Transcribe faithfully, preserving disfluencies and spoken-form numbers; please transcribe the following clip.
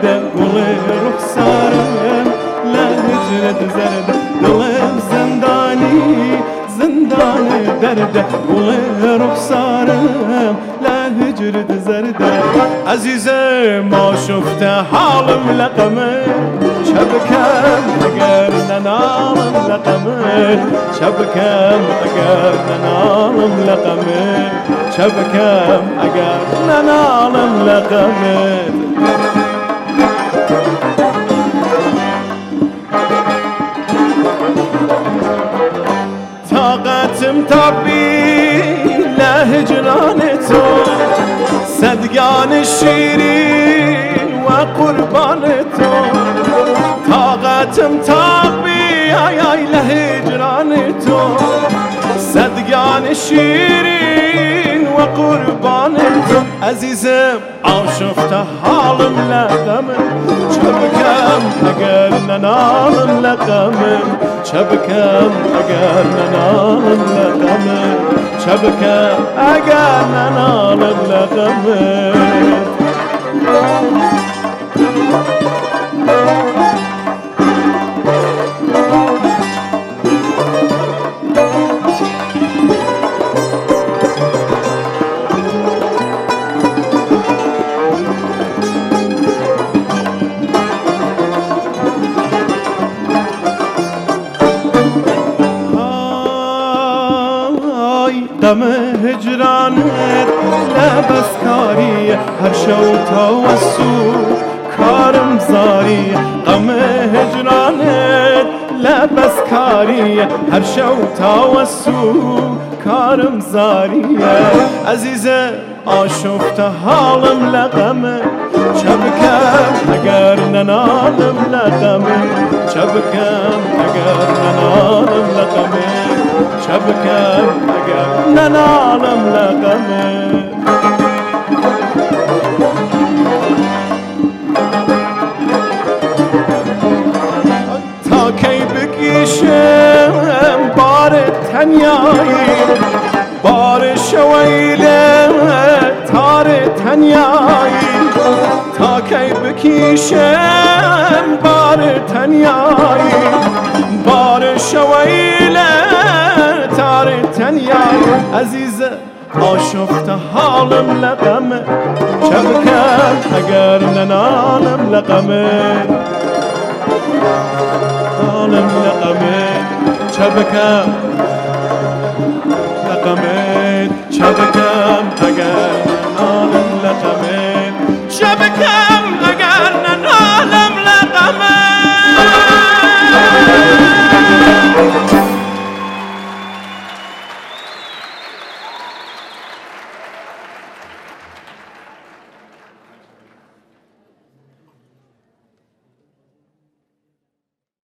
درده گلی رخسارم لا هجرت زرده دلم زندانی زندان درده گلی رخسارم لا هجرت زرده عزیزه ما شفته حالم لقمه شبكم اگر ننالم لقمه شبكم اگر ننالم لقمه شبكم اگر ننالم لقمه طاقتم تابی لهجران تو صدقان شیرین و قربان تو طاقتم تابی آی آی لهجران تو صدقان شیرین و قربان تو عزیزم آشفت حالم لقمه شبكم اگر ننالم لقمه شبكم اگر ننالم لقمه شبكم اگر ننالم لقمه غم هجرانت لبس کاری هر شو تا وسو کارم زاری غم هجرانت لبس کاری هر شو تا وسو کارم زاری عزیزه آشفت حالم لقمه شبكم اگر ننالم لقمه شبكم اگر ننالم لقمه شبكم اگر ننالم لقمه تا کی بکشم بار تنیایی بار شویله تار تنیایی تا کی بکشم بار تنیایی بار شویله تار تنیایی عزیزه آشفت حالم لقمه شبكم اگر ننالم لقمه حالم لقمه شبكم لقمه شبكم اگر